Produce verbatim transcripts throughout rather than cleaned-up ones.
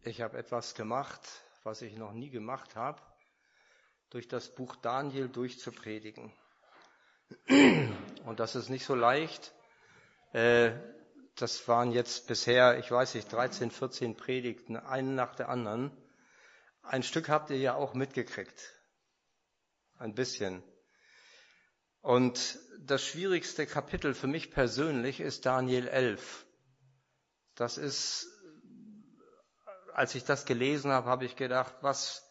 Ich habe etwas gemacht, was ich noch nie gemacht habe, durch das Buch Daniel durchzupredigen. Und das ist nicht so leicht. Das waren jetzt bisher, ich weiß nicht, dreizehn, vierzehn Predigten, eine nach der anderen. Ein Stück habt ihr ja auch mitgekriegt. Ein bisschen. Und das schwierigste Kapitel für mich persönlich ist Daniel elf. Das ist, als ich das gelesen habe, habe ich gedacht, was,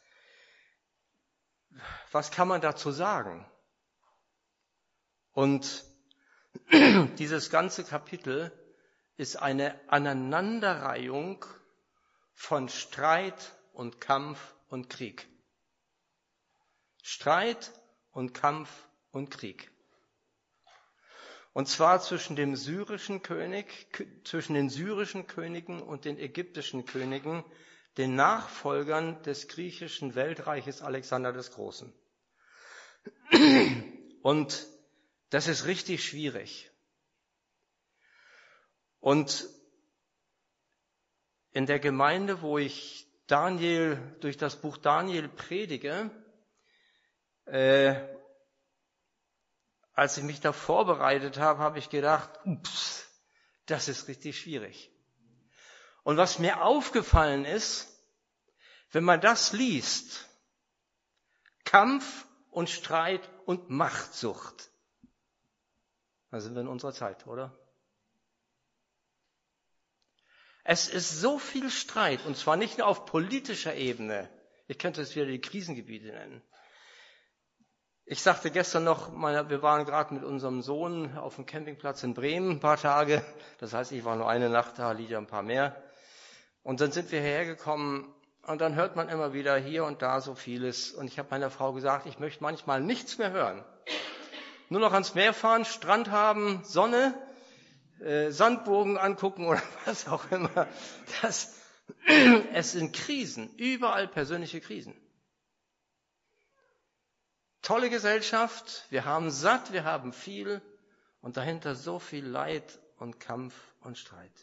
was kann man dazu sagen? Und dieses ganze Kapitel ist eine Aneinanderreihung von Streit und Kampf und Krieg. Streit und Kampf und Krieg. Und zwar zwischen dem syrischen König, zwischen den syrischen Königen und den ägyptischen Königen, den Nachfolgern des griechischen Weltreiches Alexander des Großen. Und das ist richtig schwierig. Und in der Gemeinde, wo ich Daniel, durch das Buch Daniel predige, äh, als ich mich da vorbereitet habe, habe ich gedacht, ups, das ist richtig schwierig. Und was mir aufgefallen ist, wenn man das liest, Kampf und Streit und Machtsucht, da sind wir in unserer Zeit, oder? Es ist so viel Streit, und zwar nicht nur auf politischer Ebene. Ich könnte es wieder die Krisengebiete nennen. Ich sagte gestern noch, wir waren gerade mit unserem Sohn auf dem Campingplatz in Bremen ein paar Tage. Das heißt, ich war nur eine Nacht da, Lydia ein paar mehr. Und dann sind wir hierher gekommen und dann hört man immer wieder hier und da so vieles. Und ich habe meiner Frau gesagt, ich möchte manchmal nichts mehr hören. Nur noch ans Meer fahren, Strand haben, Sonne, äh, Sandburgen angucken oder was auch immer. Das, es sind Krisen, überall persönliche Krisen. Tolle Gesellschaft, wir haben satt, wir haben viel und dahinter so viel Leid und Kampf und Streit.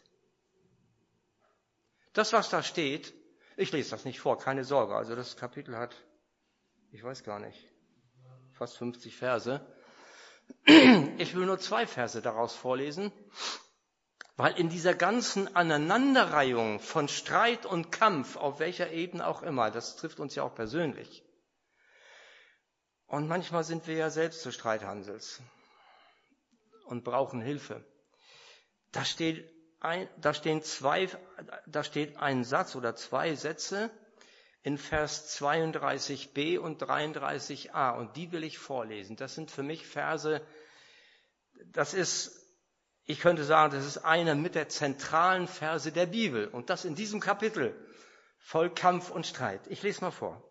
Das, was da steht, ich lese das nicht vor, keine Sorge, also das Kapitel hat, ich weiß gar nicht, fast fünfzig Verse. Ich will nur zwei Verse daraus vorlesen, weil in dieser ganzen Aneinanderreihung von Streit und Kampf, auf welcher Ebene auch immer, das trifft uns ja auch persönlich. Und manchmal sind wir ja selbst zu Streithansels und brauchen Hilfe. Da steht ein, da stehen zwei, da steht ein Satz oder zwei Sätze in Vers zweiunddreißig b und dreiunddreißig a und die will ich vorlesen. Das sind für mich Verse, das ist, ich könnte sagen, das ist einer mit der zentralen Verse der Bibel und das in diesem Kapitel voll Kampf und Streit. Ich lese mal vor.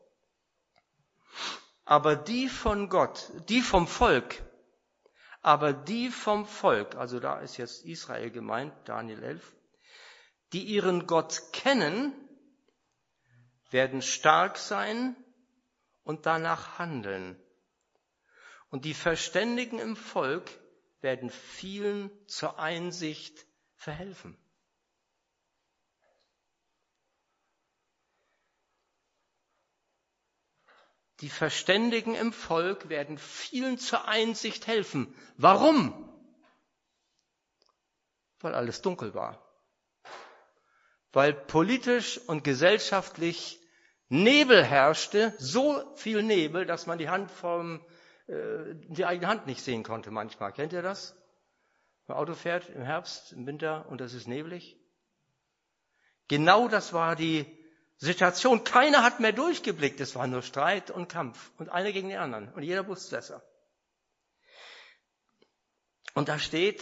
Aber die von Gott, die vom Volk, aber die vom Volk, also da ist jetzt Israel gemeint, Daniel elf, die ihren Gott kennen, werden stark sein und danach handeln. Und die Verständigen im Volk werden vielen zur Einsicht verhelfen. Die Verständigen im Volk werden vielen zur Einsicht helfen. Warum? Weil alles dunkel war. Weil politisch und gesellschaftlich Nebel herrschte, so viel Nebel, dass man die Hand vom, äh, die eigene Hand nicht sehen konnte manchmal. Kennt ihr das? Wenn man Auto fährt im Herbst, im Winter und es ist neblig. Genau das war die Situation, keiner hat mehr durchgeblickt, es war nur Streit und Kampf und einer gegen den anderen und jeder wusste es besser. Und da steht,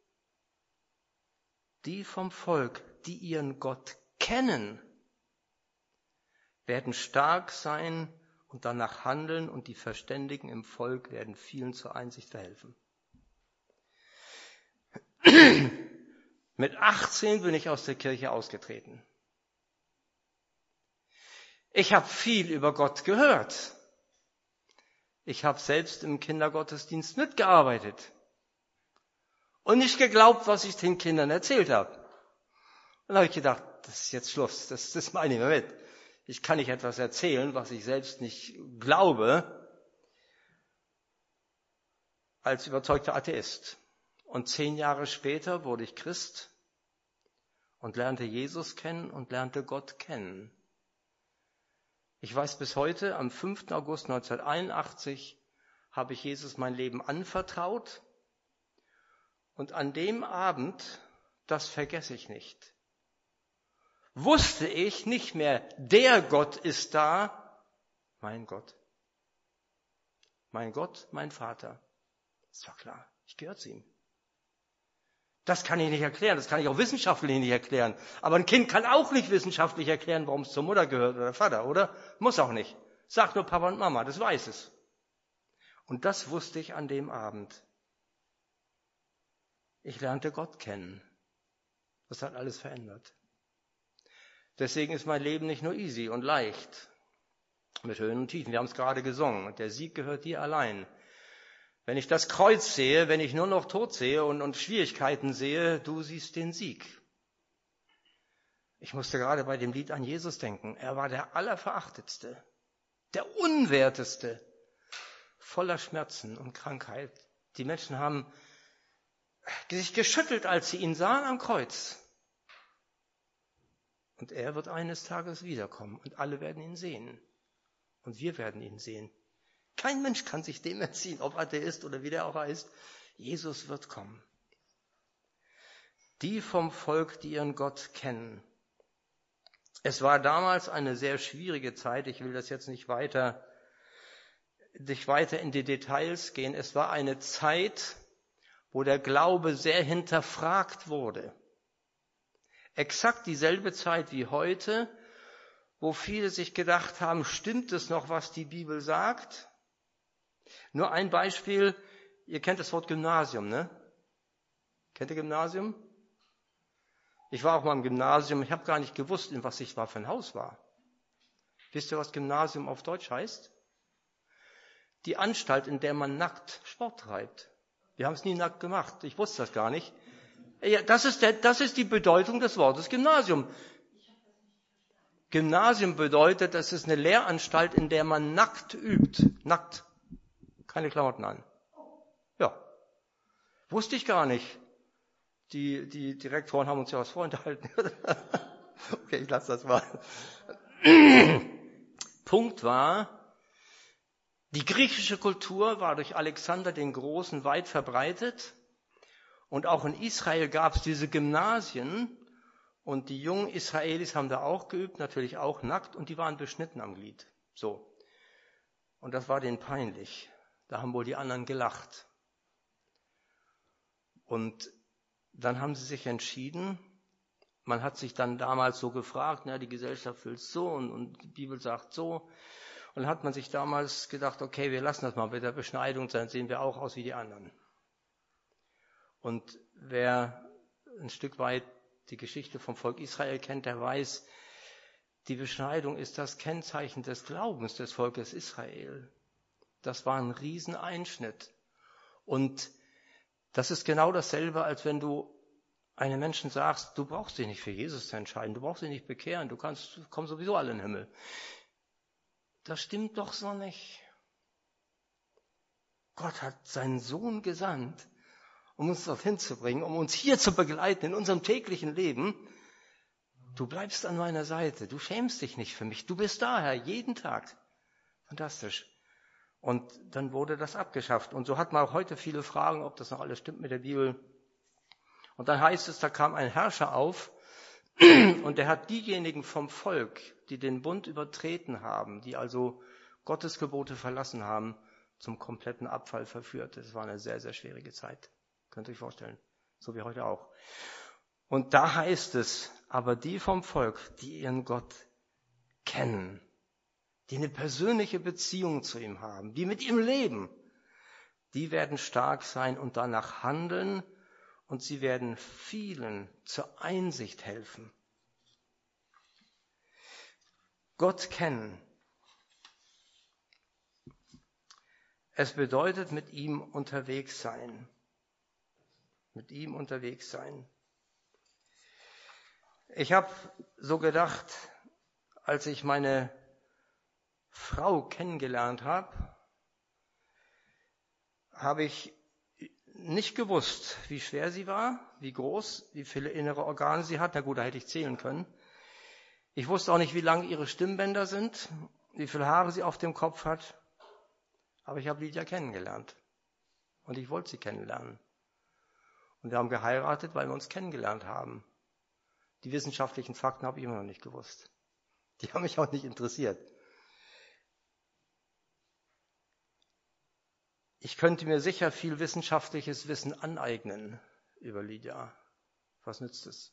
die vom Volk, die ihren Gott kennen, werden stark sein und danach handeln und die Verständigen im Volk werden vielen zur Einsicht verhelfen. Mit achtzehn bin ich aus der Kirche ausgetreten. Ich habe viel über Gott gehört. Ich habe selbst im Kindergottesdienst mitgearbeitet und nicht geglaubt, was ich den Kindern erzählt habe. Und da habe ich gedacht, das ist jetzt Schluss, das, das meine ich damit. Ich kann nicht etwas erzählen, was ich selbst nicht glaube, als überzeugter Atheist. Und zehn Jahre später wurde ich Christ und lernte Jesus kennen und lernte Gott kennen. Ich weiß bis heute, am fünften August neunzehnhunderteinundachtzig habe ich Jesus mein Leben anvertraut. Und an dem Abend, das vergesse ich nicht, wusste ich nicht mehr, der Gott ist da, mein Gott. Mein Gott, mein Vater. Ist doch klar, ich gehöre zu ihm. Das kann ich nicht erklären, das kann ich auch wissenschaftlich nicht erklären. Aber ein Kind kann auch nicht wissenschaftlich erklären, warum es zur Mutter gehört oder Vater, oder? Muss auch nicht. Sagt nur Papa und Mama, das weiß es. Und das wusste ich an dem Abend. Ich lernte Gott kennen. Das hat alles verändert. Deswegen ist mein Leben nicht nur easy und leicht, mit Höhen und Tiefen. Wir haben es gerade gesungen. Und der Sieg gehört dir allein. Wenn ich das Kreuz sehe, wenn ich nur noch Tod sehe und, und Schwierigkeiten sehe, du siehst den Sieg. Ich musste gerade bei dem Lied an Jesus denken. Er war der Allerverachtetste, der Unwerteste, voller Schmerzen und Krankheit. Die Menschen haben sich geschüttelt, als sie ihn sahen am Kreuz. Und er wird eines Tages wiederkommen und alle werden ihn sehen. Und wir werden ihn sehen. Kein Mensch kann sich dem entziehen, ob Atheist oder wie der auch heißt. Jesus wird kommen. Die vom Volk, die ihren Gott kennen. Es war damals eine sehr schwierige Zeit. Ich will das jetzt nicht weiter, nicht weiter in die Details gehen. Es war eine Zeit, wo der Glaube sehr hinterfragt wurde. Exakt dieselbe Zeit wie heute, wo viele sich gedacht haben, stimmt es noch, was die Bibel sagt? Nur ein Beispiel, ihr kennt das Wort Gymnasium, ne? Kennt ihr Gymnasium? Ich war auch mal im Gymnasium, ich habe gar nicht gewusst, in was ich war für ein Haus war. Wisst ihr, was Gymnasium auf Deutsch heißt? Die Anstalt, in der man nackt Sport treibt. Wir haben es nie nackt gemacht, ich wusste das gar nicht. Ja, das ist, der, das ist die Bedeutung des Wortes Gymnasium. Gymnasium bedeutet, das ist eine Lehranstalt, in der man nackt übt. Nackt. Keine Klamotten an. Ja. Wusste ich gar nicht. Die, die Direktoren haben uns ja was vorenthalten. Okay, ich lasse das mal. Punkt war, die griechische Kultur war durch Alexander den Großen weit verbreitet. Und auch in Israel gab es diese Gymnasien. Und die jungen Israelis haben da auch geübt, natürlich auch nackt. Und die waren beschnitten am Glied. So. Und das war denen peinlich. Da haben wohl die anderen gelacht. Und dann haben sie sich entschieden, man hat sich dann damals so gefragt, na, die Gesellschaft will so und, und die Bibel sagt so. Und dann hat man sich damals gedacht, okay, wir lassen das mal mit der Beschneidung, dann sehen wir auch aus wie die anderen. Und wer ein Stück weit die Geschichte vom Volk Israel kennt, der weiß, die Beschneidung ist das Kennzeichen des Glaubens des Volkes Israel. Das war ein Rieseneinschnitt. Und das ist genau dasselbe, als wenn du einem Menschen sagst, du brauchst dich nicht für Jesus zu entscheiden, du brauchst dich nicht bekehren, du kannst, kommen sowieso alle in den Himmel. Das stimmt doch so nicht. Gott hat seinen Sohn gesandt, um uns dorthin zu bringen, um uns hier zu begleiten in unserem täglichen Leben. Du bleibst an meiner Seite, du schämst dich nicht für mich, du bist da, Herr, jeden Tag. Fantastisch. Und dann wurde das abgeschafft. Und so hat man auch heute viele Fragen, ob das noch alles stimmt mit der Bibel. Und dann heißt es, da kam ein Herrscher auf und der hat diejenigen vom Volk, die den Bund übertreten haben, die also Gottes Gebote verlassen haben, zum kompletten Abfall verführt. Das war eine sehr, sehr schwierige Zeit. Könnt ihr euch vorstellen. So wie heute auch. Und da heißt es, aber die vom Volk, die ihren Gott kennen, die eine persönliche Beziehung zu ihm haben, die mit ihm leben, die werden stark sein und danach handeln und sie werden vielen zur Einsicht helfen. Gott kennen. Es bedeutet mit ihm unterwegs sein. Mit ihm unterwegs sein. Ich habe so gedacht, als ich meine Frau kennengelernt habe, habe ich nicht gewusst, wie schwer sie war, wie groß, wie viele innere Organe sie hat. Na gut, da hätte ich zählen können. Ich wusste auch nicht, wie lang ihre Stimmbänder sind, wie viele Haare sie auf dem Kopf hat. Aber ich habe Lydia kennengelernt. Und ich wollte sie kennenlernen. Und wir haben geheiratet, weil wir uns kennengelernt haben. Die wissenschaftlichen Fakten habe ich immer noch nicht gewusst. Die haben mich auch nicht interessiert. Ich könnte mir sicher viel wissenschaftliches Wissen aneignen über Lydia. Was nützt es?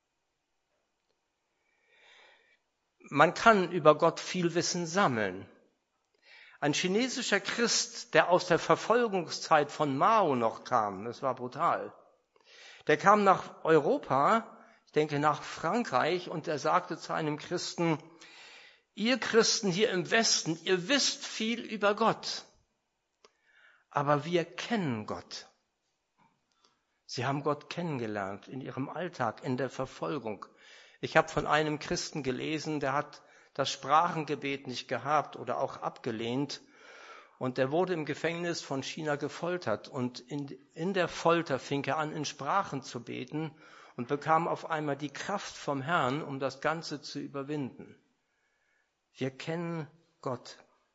Man kann über Gott viel Wissen sammeln. Ein chinesischer Christ, der aus der Verfolgungszeit von Mao noch kam, das war brutal, der kam nach Europa, ich denke nach Frankreich, und er sagte zu einem Christen: Ihr Christen hier im Westen, ihr wisst viel über Gott, aber wir kennen Gott. Sie haben Gott kennengelernt in ihrem Alltag, in der Verfolgung. Ich habe von einem Christen gelesen, der hat das Sprachengebet nicht gehabt oder auch abgelehnt. Und der wurde im Gefängnis von China gefoltert. Und in, in der Folter fing er an, in Sprachen zu beten und bekam auf einmal die Kraft vom Herrn, um das Ganze zu überwinden. Wir kennen Gott.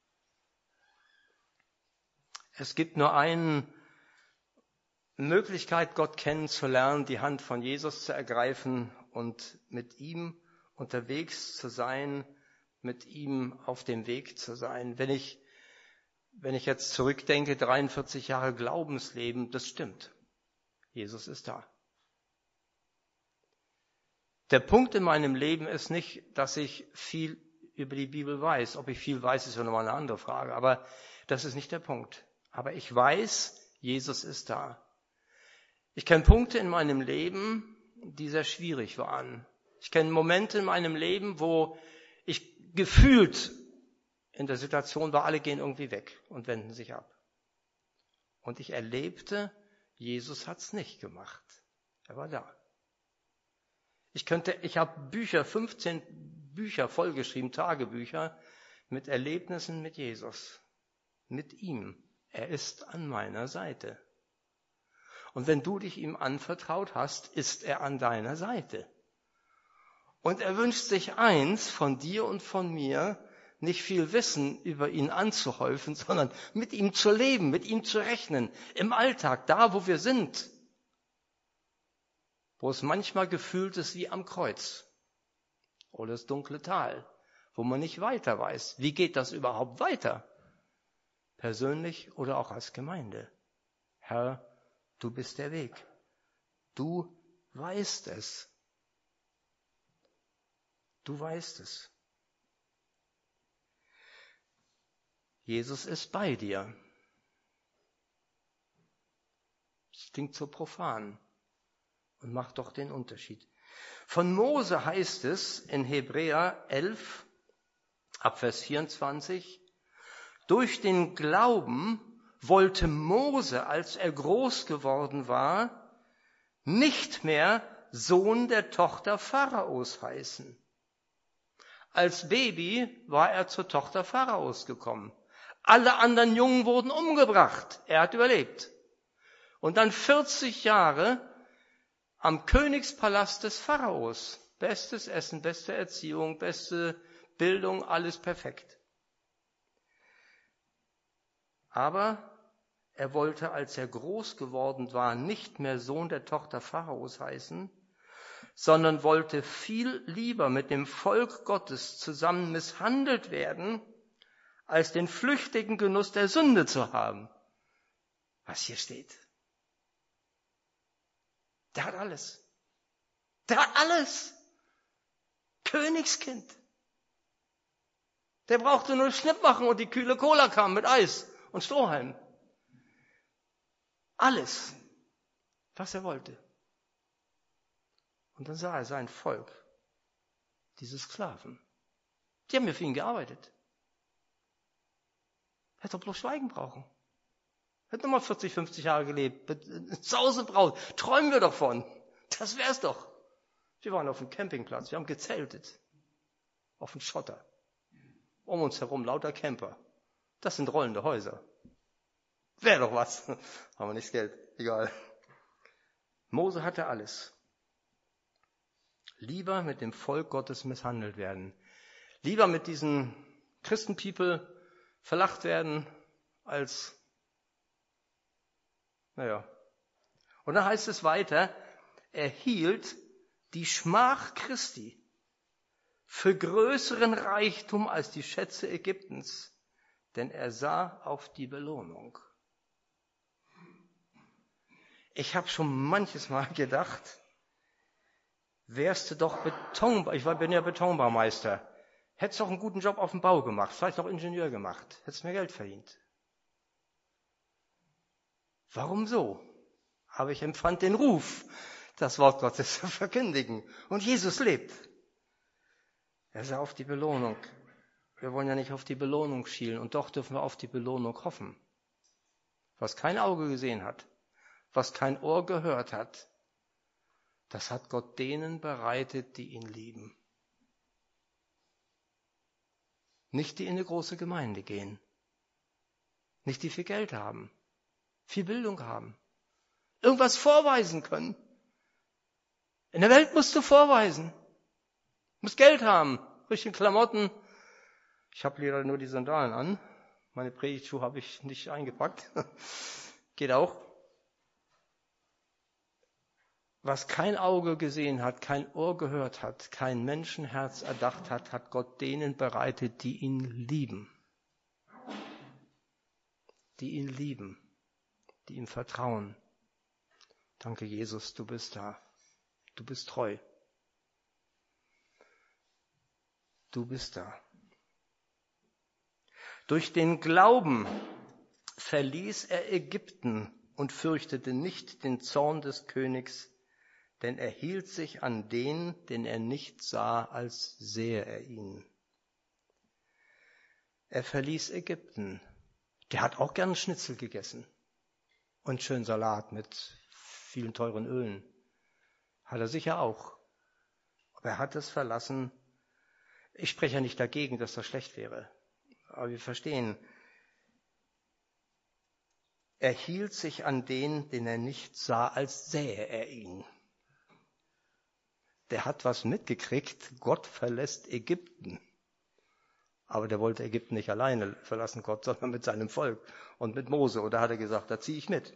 Es gibt nur eine Möglichkeit, Gott kennenzulernen, die Hand von Jesus zu ergreifen und mit ihm unterwegs zu sein, mit ihm auf dem Weg zu sein. Wenn ich, wenn ich jetzt zurückdenke, dreiundvierzig Jahre Glaubensleben, das stimmt. Jesus ist da. Der Punkt in meinem Leben ist nicht, dass ich viel über die Bibel weiß. Ob ich viel weiß, ist ja nochmal eine andere Frage. Aber das ist nicht der Punkt. Aber ich weiß, Jesus ist da. Ich kenne Punkte in meinem Leben, die sehr schwierig waren. Ich kenne Momente in meinem Leben, wo ich gefühlt in der Situation war, alle gehen irgendwie weg und wenden sich ab. Und ich erlebte, Jesus hat's nicht gemacht. Er war da. Ich könnte, ich habe Bücher, fünfzehn Bücher vollgeschrieben, Tagebücher mit Erlebnissen mit Jesus, mit ihm. Er ist an meiner Seite. Und wenn du dich ihm anvertraut hast, ist er an deiner Seite. Und er wünscht sich eins von dir und von mir, nicht viel Wissen über ihn anzuhäufen, sondern mit ihm zu leben, mit ihm zu rechnen, im Alltag, da wo wir sind, wo es manchmal gefühlt ist wie am Kreuz oder das dunkle Tal, wo man nicht weiter weiß. Wie geht das überhaupt weiter? Persönlich oder auch als Gemeinde. Herr, du bist der Weg. Du weißt es. Du weißt es. Jesus ist bei dir. Das klingt so profan und macht doch den Unterschied. Von Mose heißt es in Hebräer elf, ab Vers vierundzwanzig, durch den Glauben wollte Mose, als er groß geworden war, nicht mehr Sohn der Tochter Pharaos heißen. Als Baby war er zur Tochter Pharaos gekommen. Alle anderen Jungen wurden umgebracht. Er hat überlebt. Und dann vierzig Jahre am Königspalast des Pharaos. Bestes Essen, beste Erziehung, beste Bildung, alles perfekt. Aber er wollte, als er groß geworden war, nicht mehr Sohn der Tochter Pharaos heißen, sondern wollte viel lieber mit dem Volk Gottes zusammen misshandelt werden, als den flüchtigen Genuss der Sünde zu haben. Was hier steht. Der hat alles. Der hat alles. Königskind. Der brauchte nur Schnipp machen und die kühle Cola kam mit Eis und Strohhalm. Alles, was er wollte. Und dann sah er sein Volk, diese Sklaven. Die haben ja für ihn gearbeitet. Er hätte doch bloß schweigen brauchen. Er hätte nochmal vierzig, fünfzig Jahre gelebt. Sausebraut. Träumen wir doch von. Das wär's doch. Wir waren auf dem Campingplatz, wir haben gezeltet. Auf dem Schotter. Um uns herum lauter Camper. Das sind rollende Häuser. Wäre doch was. Haben wir nicht das Geld. Egal. Mose hatte alles. Lieber mit dem Volk Gottes misshandelt werden. Lieber mit diesen Christenpeople verlacht werden, als, naja. Und dann heißt es weiter, er hielt die Schmach Christi für größeren Reichtum als die Schätze Ägyptens, denn er sah auf die Belohnung. Ich habe schon manches Mal gedacht, wärst du doch Beton, ich bin ja Betonbaumeister, hättest doch einen guten Job auf dem Bau gemacht, vielleicht noch Ingenieur gemacht, hättest mehr Geld verdient. Warum so? Aber ich empfand den Ruf, das Wort Gottes zu verkündigen. Und Jesus lebt. Er sah auf die Belohnung. Wir wollen ja nicht auf die Belohnung schielen und doch dürfen wir auf die Belohnung hoffen. Was kein Auge gesehen hat, was kein Ohr gehört hat, das hat Gott denen bereitet, die ihn lieben. Nicht die in eine große Gemeinde gehen. Nicht die viel Geld haben, viel Bildung haben, irgendwas vorweisen können. In der Welt musst du vorweisen. Du musst Geld haben, richtige Klamotten. Ich habe leider nur die Sandalen an. Meine Predigtschuhe habe ich nicht eingepackt. Geht auch. Was kein Auge gesehen hat, kein Ohr gehört hat, kein Menschenherz erdacht hat, hat Gott denen bereitet, die ihn lieben. Die ihn lieben, die ihm vertrauen. Danke, Jesus, du bist da. Du bist treu. Du bist da. Durch den Glauben verließ er Ägypten und fürchtete nicht den Zorn des Königs, denn er hielt sich an den, den er nicht sah, als sähe er ihn. Er verließ Ägypten. Der hat auch gern Schnitzel gegessen und schön Salat mit vielen teuren Ölen. Hat er sicher auch. Aber er hat es verlassen. Ich spreche ja nicht dagegen, dass das schlecht wäre. Aber wir verstehen, er hielt sich an den, den er nicht sah, als sähe er ihn. Der hat was mitgekriegt, Gott verlässt Ägypten. Aber der wollte Ägypten nicht alleine verlassen, Gott, sondern mit seinem Volk und mit Mose. Und da hat er gesagt, da ziehe ich mit.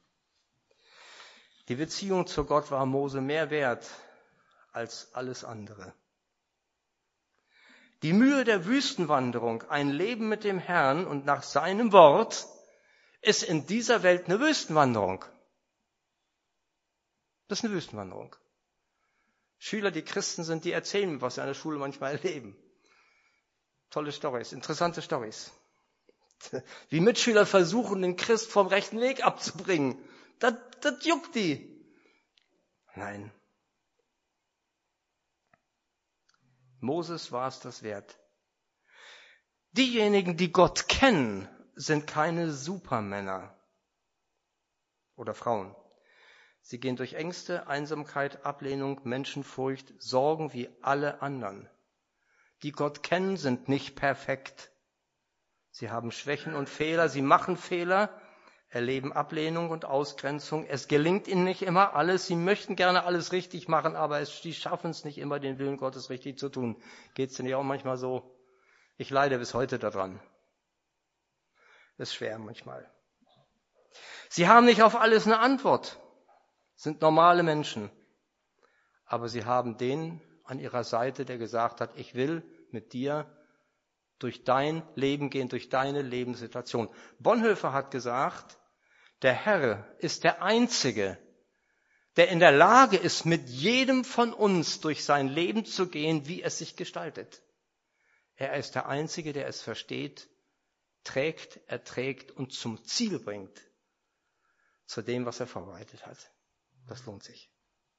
Die Beziehung zu Gott war Mose mehr wert als alles andere. Die Mühe der Wüstenwanderung, ein Leben mit dem Herrn und nach seinem Wort, ist in dieser Welt eine Wüstenwanderung. Das ist eine Wüstenwanderung. Schüler, die Christen sind, die erzählen mir, was sie an der Schule manchmal erleben. Tolle Storys, interessante Storys. Wie Mitschüler versuchen, den Christ vom rechten Weg abzubringen. Das, das juckt die. Nein. Moses war es das wert. Diejenigen, die Gott kennen, sind keine Supermänner oder Frauen. Sie gehen durch Ängste, Einsamkeit, Ablehnung, Menschenfurcht, Sorgen wie alle anderen. Die Gott kennen, sind nicht perfekt. Sie haben Schwächen und Fehler, sie machen Fehler, erleben Ablehnung und Ausgrenzung. Es gelingt ihnen nicht immer alles. Sie möchten gerne alles richtig machen, aber es, sie schaffen es nicht immer, den Willen Gottes richtig zu tun. Geht es denn ja auch manchmal so? Ich leide bis heute daran. Das ist schwer manchmal. Sie haben nicht auf alles eine Antwort, sind normale Menschen. Aber sie haben den an ihrer Seite, der gesagt hat, ich will mit dir durch dein Leben gehen, durch deine Lebenssituation. Bonhoeffer hat gesagt, der Herr ist der Einzige, der in der Lage ist, mit jedem von uns durch sein Leben zu gehen, wie es sich gestaltet. Er ist der Einzige, der es versteht, trägt, erträgt und zum Ziel bringt, zu dem, was er vorbereitet hat. Das lohnt sich.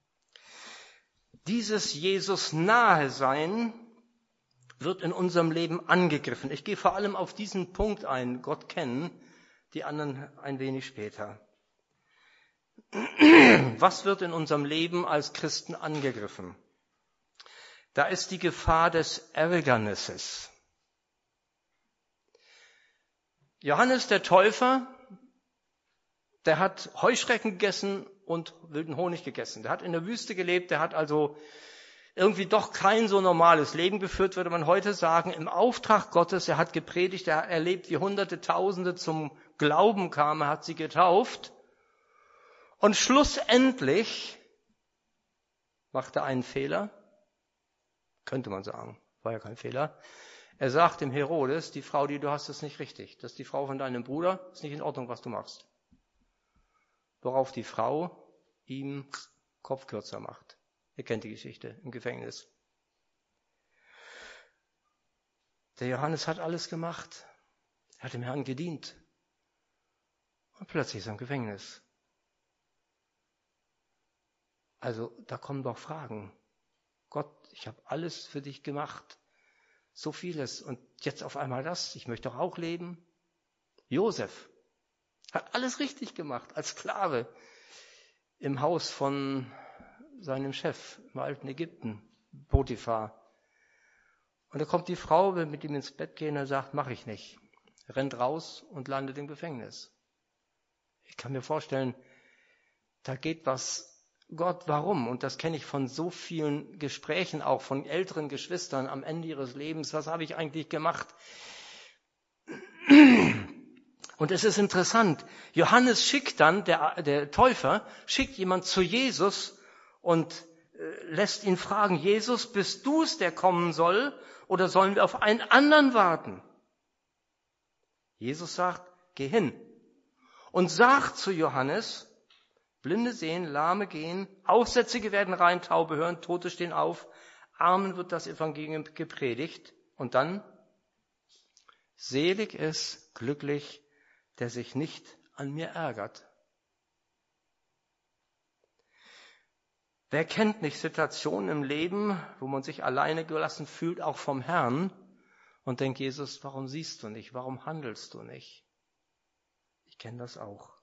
Dieses Jesus nahe sein wird in unserem Leben angegriffen. Ich gehe vor allem auf diesen Punkt ein, Gott kennen, die anderen ein wenig später. Was wird in unserem Leben als Christen angegriffen? Da ist die Gefahr des Ärgernisses. Johannes der Täufer, der hat Heuschrecken gegessen und wilden Honig gegessen. Der hat in der Wüste gelebt, der hat also irgendwie doch kein so normales Leben geführt, würde man heute sagen, im Auftrag Gottes. Er hat gepredigt, er hat erlebt, wie Hunderte, Tausende zum Glauben kamen, er hat sie getauft. Und schlussendlich machte er einen Fehler, könnte man sagen, war ja kein Fehler. Er sagt dem Herodes, die Frau, die du hast, ist nicht richtig. Das ist die Frau von deinem Bruder, ist nicht in Ordnung, was du machst. Worauf die Frau ihm Kopf kürzer macht. Ihr kennt die Geschichte im Gefängnis. Der Johannes hat alles gemacht. Er hat dem Herrn gedient. Und plötzlich ist er im Gefängnis. Also da kommen doch Fragen. Gott, ich habe alles für dich gemacht. So vieles. Und jetzt auf einmal das. Ich möchte doch auch leben. Josef hat alles richtig gemacht als Sklave im Haus von seinem Chef im alten Ägypten, Potiphar. Und da kommt die Frau, will mit ihm ins Bett gehen, und sagt, mache ich nicht. Rennt raus und landet im Gefängnis. Ich kann mir vorstellen, da geht was. Gott, warum? Und das kenne ich von so vielen Gesprächen, auch von älteren Geschwistern am Ende ihres Lebens. Was habe ich eigentlich gemacht? Und es ist interessant. Johannes schickt dann, der, der Täufer, schickt jemand zu Jesus und äh, lässt ihn fragen, Jesus, bist du es, der kommen soll, oder sollen wir auf einen anderen warten? Jesus sagt, geh hin und sag zu Johannes, Blinde sehen, Lahme gehen, Aussätzige werden rein, Taube hören, Tote stehen auf, Armen wird das Evangelium gepredigt. Und dann, selig ist, glücklich, der sich nicht an mir ärgert. Wer kennt nicht Situationen im Leben, wo man sich alleine gelassen fühlt, auch vom Herrn, und denkt, Jesus, warum siehst du nicht, warum handelst du nicht? Ich kenne das auch.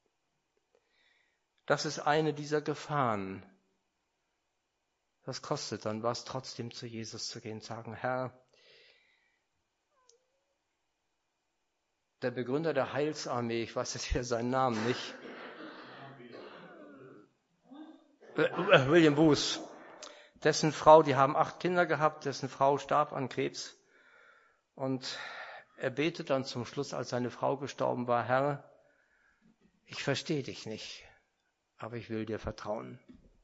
Das ist eine dieser Gefahren. Das kostet dann was, trotzdem zu Jesus zu gehen, sagen, Herr, der Begründer der Heilsarmee, ich weiß jetzt hier seinen Namen nicht, William Booth, dessen Frau, die haben acht Kinder gehabt, dessen Frau starb an Krebs. Und er betet dann zum Schluss, als seine Frau gestorben war, Herr, ich verstehe dich nicht, aber ich will dir vertrauen.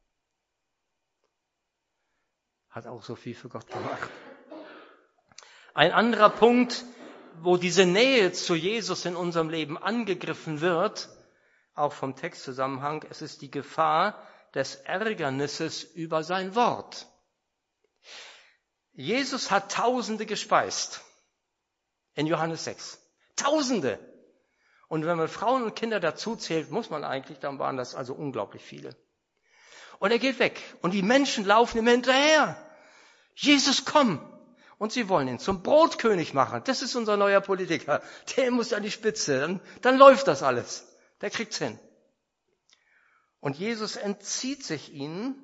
Hat auch so viel für Gott gemacht. Ein anderer Punkt, wo diese Nähe zu Jesus in unserem Leben angegriffen wird, auch vom Textzusammenhang, es ist die Gefahr des Ärgernisses über sein Wort. Jesus hat Tausende gespeist. In Johannes sechs. Tausende. Und wenn man Frauen und Kinder dazu zählt, muss man eigentlich, dann waren das also unglaublich viele. Und er geht weg. Und die Menschen laufen ihm hinterher. Jesus, komm. Und sie wollen ihn zum Brotkönig machen. Das ist unser neuer Politiker. Der muss an die Spitze. Dann, dann läuft das alles. Der kriegt's hin. Und Jesus entzieht sich ihnen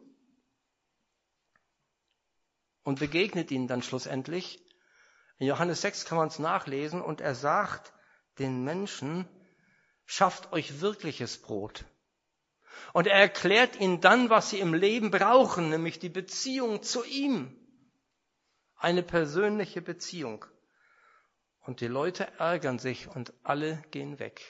und begegnet ihnen dann schlussendlich. In Johannes sechs kann man es nachlesen und er sagt den Menschen, schafft euch wirkliches Brot. Und er erklärt ihnen dann, was sie im Leben brauchen, nämlich die Beziehung zu ihm. Eine persönliche Beziehung. Und die Leute ärgern sich und alle gehen weg.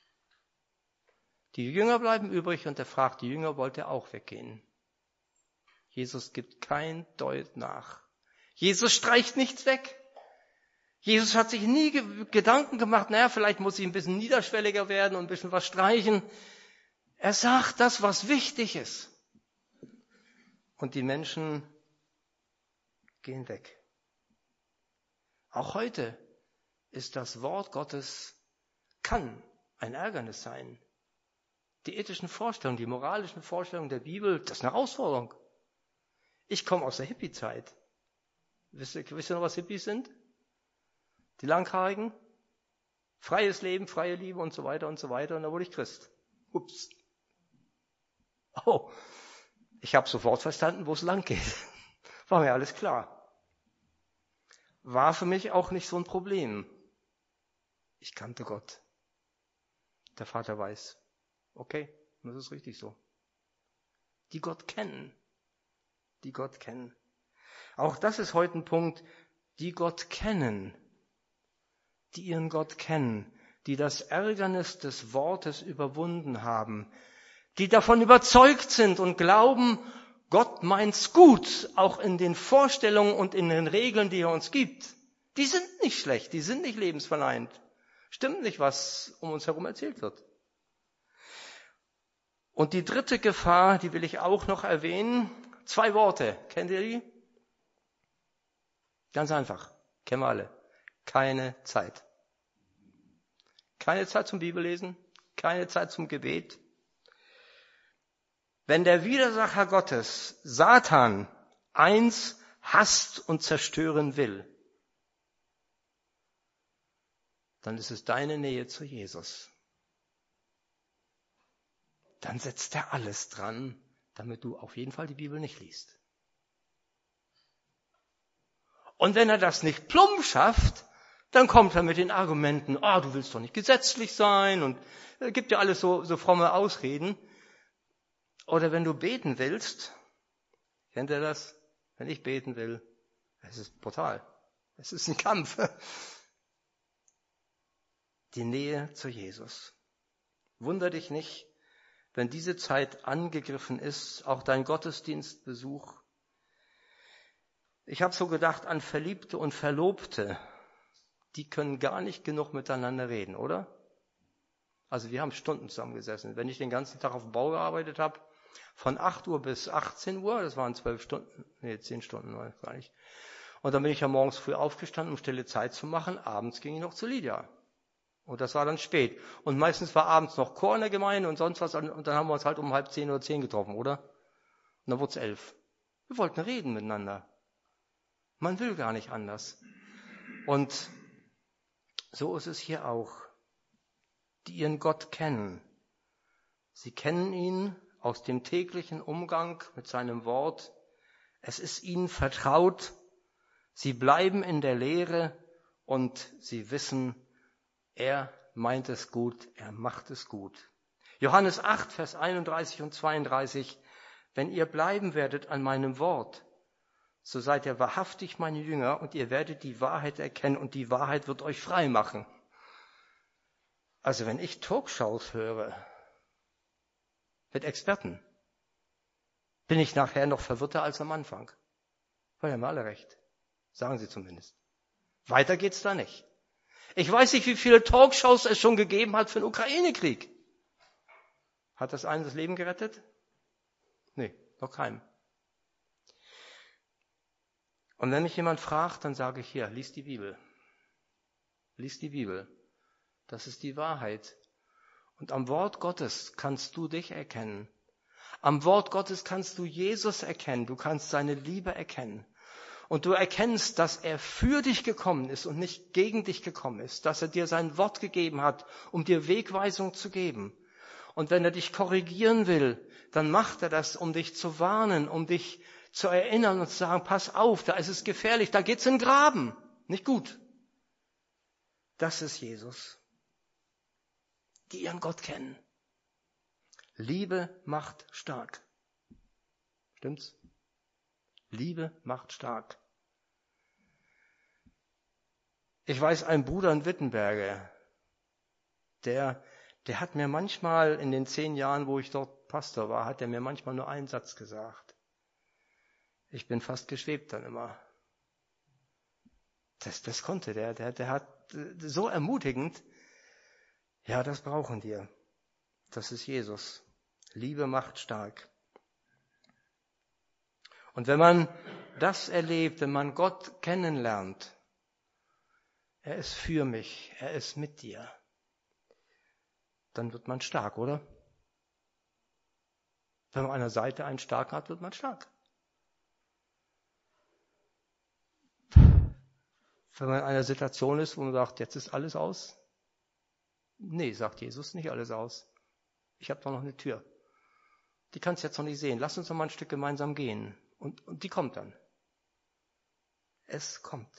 Die Jünger bleiben übrig und er fragt die Jünger, wollt ihr auch weggehen? Jesus gibt kein Deut nach. Jesus streicht nichts weg. Jesus hat sich nie ge- Gedanken gemacht, naja, vielleicht muss ich ein bisschen niederschwelliger werden und ein bisschen was streichen. Er sagt das, was wichtig ist. Und die Menschen gehen weg. Auch heute ist das Wort Gottes, kann ein Ärgernis sein. Die ethischen Vorstellungen, die moralischen Vorstellungen der Bibel, das ist eine Herausforderung. Ich komme aus der Hippie-Zeit. Wisst ihr, wisst ihr noch, was Hippies sind? Die Langhaarigen, freies Leben, freie Liebe und so weiter und so weiter. Und da wurde ich Christ. Ups. Oh, ich habe sofort verstanden, wo es lang geht. War mir alles klar. War für mich auch nicht so ein Problem. Ich kannte Gott. Der Vater weiß. Okay, das ist richtig so. Die Gott kennen. Die Gott kennen. Auch das ist heute ein Punkt, die Gott kennen. Die ihren Gott kennen. Die das Ärgernis des Wortes überwunden haben. Die davon überzeugt sind und glauben, Gott meint's gut, auch in den Vorstellungen und in den Regeln, die er uns gibt. Die sind nicht schlecht, die sind nicht lebensverleiht. Stimmt nicht, was um uns herum erzählt wird. Und die dritte Gefahr, die will ich auch noch erwähnen. Zwei Worte. Kennt ihr die? Ganz einfach. Kennen wir alle. Keine Zeit. Keine Zeit zum Bibellesen. Keine Zeit zum Gebet. Wenn der Widersacher Gottes, Satan, eins hasst und zerstören will, dann ist es deine Nähe zu Jesus. Dann setzt er alles dran, damit du auf jeden Fall die Bibel nicht liest. Und wenn er das nicht plump schafft, dann kommt er mit den Argumenten, ah, oh, du willst doch nicht gesetzlich sein und es gibt ja alles so, so fromme Ausreden. Oder wenn du beten willst, kennt ihr das? Wenn ich beten will, es ist brutal. Es ist ein Kampf. Die Nähe zu Jesus. Wunder dich nicht, wenn diese Zeit angegriffen ist, auch dein Gottesdienstbesuch. Ich habe so gedacht an Verliebte und Verlobte, die können gar nicht genug miteinander reden, oder? Also wir haben Stunden zusammengesessen. Wenn ich den ganzen Tag auf dem Bau gearbeitet habe, von acht Uhr bis achtzehn Uhr, das waren zwölf Stunden, nee, zehn Stunden, nein, gar nicht. Und dann bin ich ja morgens früh aufgestanden, um stille Zeit zu machen. Abends ging ich noch zu Lydia. Und das war dann spät. Und meistens war abends noch Chor in der Gemeinde und sonst was. Und dann haben wir uns halt um halb zehn oder zehn getroffen, oder? Und dann wurde es elf. Wir wollten reden miteinander. Man will gar nicht anders. Und so ist es hier auch. Die ihren Gott kennen. Sie kennen ihn aus dem täglichen Umgang mit seinem Wort. Es ist ihnen vertraut. Sie bleiben in der Lehre und sie wissen, er meint es gut, er macht es gut. Johannes acht, Vers einunddreißig und zweiunddreißig. Wenn ihr bleiben werdet an meinem Wort, so seid ihr wahrhaftig meine Jünger und ihr werdet die Wahrheit erkennen und die Wahrheit wird euch frei machen. Also wenn ich Talkshows höre mit Experten, bin ich nachher noch verwirrter als am Anfang. Weil haben alle recht. Sagen sie zumindest. Weiter geht's da nicht. Ich weiß nicht, wie viele Talkshows es schon gegeben hat für den Ukraine-Krieg. Hat das einen das Leben gerettet? Nee, noch keinem. Und wenn mich jemand fragt, dann sage ich hier, lies die Bibel. Lies die Bibel. Das ist die Wahrheit. Und am Wort Gottes kannst du dich erkennen. Am Wort Gottes kannst du Jesus erkennen. Du kannst seine Liebe erkennen. Und du erkennst, dass er für dich gekommen ist und nicht gegen dich gekommen ist. Dass er dir sein Wort gegeben hat, um dir Wegweisung zu geben. Und wenn er dich korrigieren will, dann macht er das, um dich zu warnen, um dich zu erinnern und zu sagen, pass auf, da ist es gefährlich, da geht's in den Graben. Nicht gut. Das ist Jesus. Die ihren Gott kennen. Liebe macht stark. Stimmt's? Liebe macht stark. Ich weiß, ein Bruder in Wittenberge, der, der hat mir manchmal in den zehn Jahren, wo ich dort Pastor war, hat er mir manchmal nur einen Satz gesagt. Ich bin fast geschwebt dann immer. Das, das konnte der, der, der hat so ermutigend. Ja, das brauchen wir. Das ist Jesus. Liebe macht stark. Und wenn man das erlebt, wenn man Gott kennenlernt, er ist für mich, er ist mit dir, dann wird man stark, oder? Wenn man an der Seite einen Starken hat, wird man stark. Wenn man in einer Situation ist, wo man sagt, jetzt ist alles aus. Nee, sagt Jesus, nicht alles aus. Ich habe doch noch eine Tür. Die kannst du jetzt noch nicht sehen. Lass uns noch mal ein Stück gemeinsam gehen. Und, und die kommt dann. Es kommt.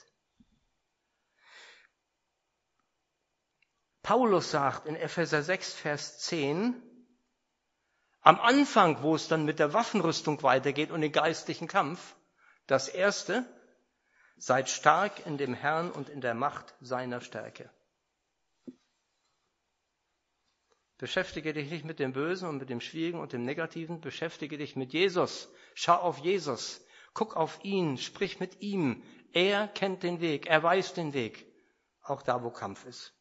Paulus sagt in Epheser sechs, Vers zehn, am Anfang, wo es dann mit der Waffenrüstung weitergeht und den geistlichen Kampf, das Erste, seid stark in dem Herrn und in der Macht seiner Stärke. Beschäftige dich nicht mit dem Bösen und mit dem Schwierigen und dem Negativen. Beschäftige dich mit Jesus. Schau auf Jesus. Guck auf ihn. Sprich mit ihm. Er kennt den Weg. Er weiß den Weg. Auch da, wo Kampf ist.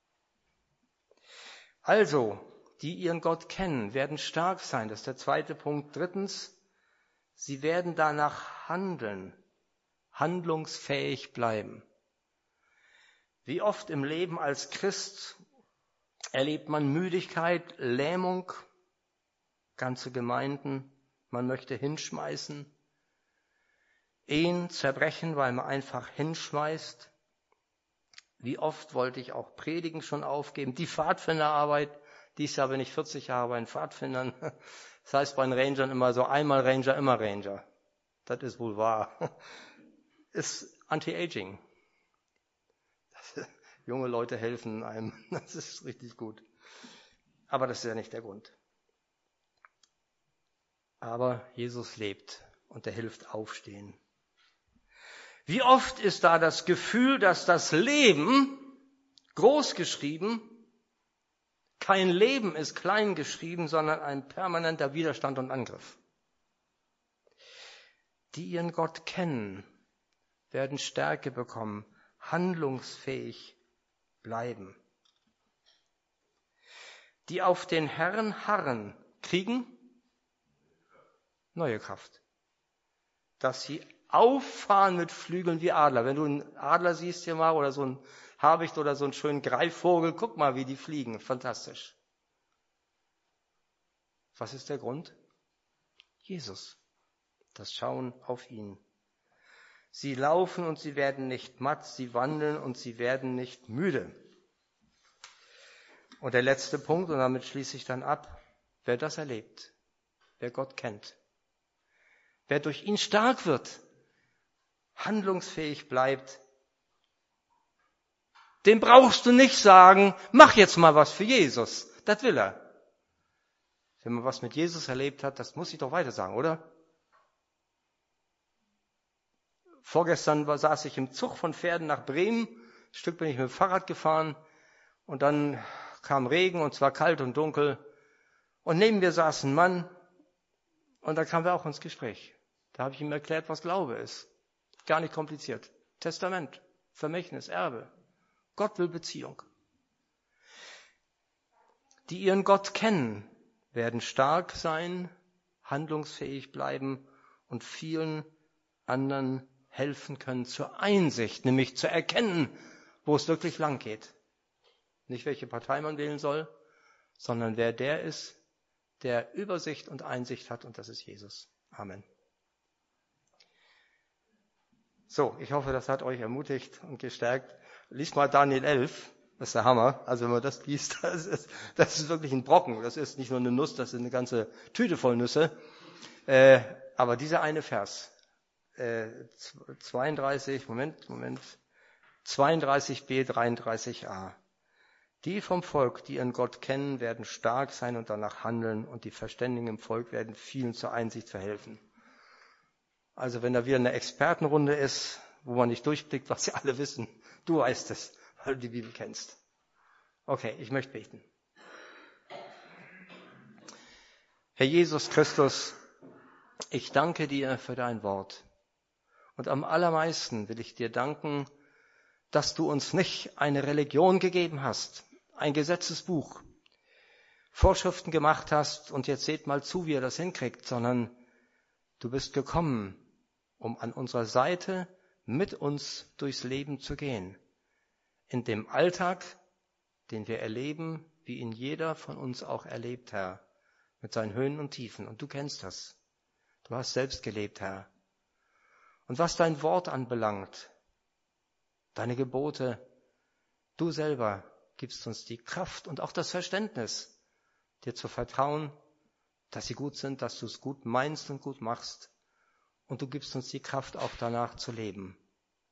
Also, die ihren Gott kennen, werden stark sein. Das ist der zweite Punkt. Drittens, sie werden danach handeln. Handlungsfähig bleiben. Wie oft im Leben als Christ erlebt man Müdigkeit, Lähmung, ganze Gemeinden, man möchte hinschmeißen, Ehen zerbrechen, weil man einfach hinschmeißt. Wie oft wollte ich auch Predigen schon aufgeben, die Pfadfinderarbeit, dies Jahr bin ich vierzig Jahre bei den Pfadfindern, das heißt bei den Rangern immer so, einmal Ranger, immer Ranger. Das ist wohl wahr. Ist Anti-Aging. Junge Leute helfen einem, das ist richtig gut. Aber das ist ja nicht der Grund. Aber Jesus lebt und er hilft aufstehen. Wie oft ist da das Gefühl, dass das Leben, groß geschrieben, kein Leben ist klein geschrieben, sondern ein permanenter Widerstand und Angriff. Die ihren Gott kennen, werden Stärke bekommen, handlungsfähig bleiben. Die auf den Herrn harren, kriegen neue Kraft. Dass sie auffahren mit Flügeln wie Adler. Wenn du einen Adler siehst hier mal oder so einen Habicht oder so einen schönen Greifvogel, guck mal, wie die fliegen. Fantastisch. Was ist der Grund? Jesus. Das Schauen auf ihn. Sie laufen und sie werden nicht matt, sie wandeln und sie werden nicht müde. Und der letzte Punkt, und damit schließe ich dann ab, wer das erlebt, wer Gott kennt, wer durch ihn stark wird, handlungsfähig bleibt, dem brauchst du nicht sagen, mach jetzt mal was für Jesus. Das will er. Wenn man was mit Jesus erlebt hat, das muss ich doch weiter sagen, oder? Vorgestern war, saß ich im Zug von Verden nach Bremen. Ein Stück bin ich mit dem Fahrrad gefahren. Und dann kam Regen und es war kalt und dunkel. Und neben mir saß ein Mann. Und da kamen wir auch ins Gespräch. Da habe ich ihm erklärt, was Glaube ist. Gar nicht kompliziert. Testament, Vermächtnis, Erbe. Gott will Beziehung. Die ihren Gott kennen, werden stark sein, handlungsfähig bleiben und vielen anderen helfen können zur Einsicht, nämlich zu erkennen, wo es wirklich lang geht. Nicht welche Partei man wählen soll, sondern wer der ist, der Übersicht und Einsicht hat, und das ist Jesus. Amen. So, ich hoffe, das hat euch ermutigt und gestärkt. Lies mal Daniel elf, das ist der Hammer. Also wenn man das liest, das ist, das ist wirklich ein Brocken. Das ist nicht nur eine Nuss, das ist eine ganze Tüte voll Nüsse. Äh, aber dieser eine Vers, zweiunddreißig, Moment, Moment, zweiunddreißig b, dreiunddreißig a. Die vom Volk, die ihren Gott kennen, werden stark sein und danach handeln, und die Verständigen im Volk werden vielen zur Einsicht verhelfen. Also wenn da wieder eine Expertenrunde ist, wo man nicht durchblickt, was sie alle wissen, du weißt es, weil du die Bibel kennst. Okay, ich möchte beten. Herr Jesus Christus, ich danke dir für dein Wort. Und am allermeisten will ich dir danken, dass du uns nicht eine Religion gegeben hast, ein Gesetzesbuch, Vorschriften gemacht hast und jetzt seht mal zu, wie ihr das hinkriegt, sondern du bist gekommen, um an unserer Seite mit uns durchs Leben zu gehen. In dem Alltag, den wir erleben, wie ihn jeder von uns auch erlebt, Herr, mit seinen Höhen und Tiefen. Und du kennst das. Du hast selbst gelebt, Herr. Und was dein Wort anbelangt, deine Gebote, du selber gibst uns die Kraft und auch das Verständnis, dir zu vertrauen, dass sie gut sind, dass du es gut meinst und gut machst. Und du gibst uns die Kraft, auch danach zu leben.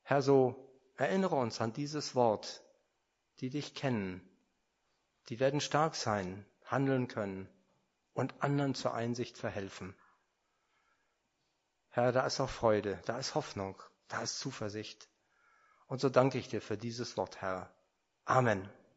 Herr, so erinnere uns an dieses Wort, die dich kennen, die werden stark sein, handeln können und anderen zur Einsicht verhelfen. Herr, da ist auch Freude, da ist Hoffnung, da ist Zuversicht. Und so danke ich dir für dieses Wort, Herr. Amen.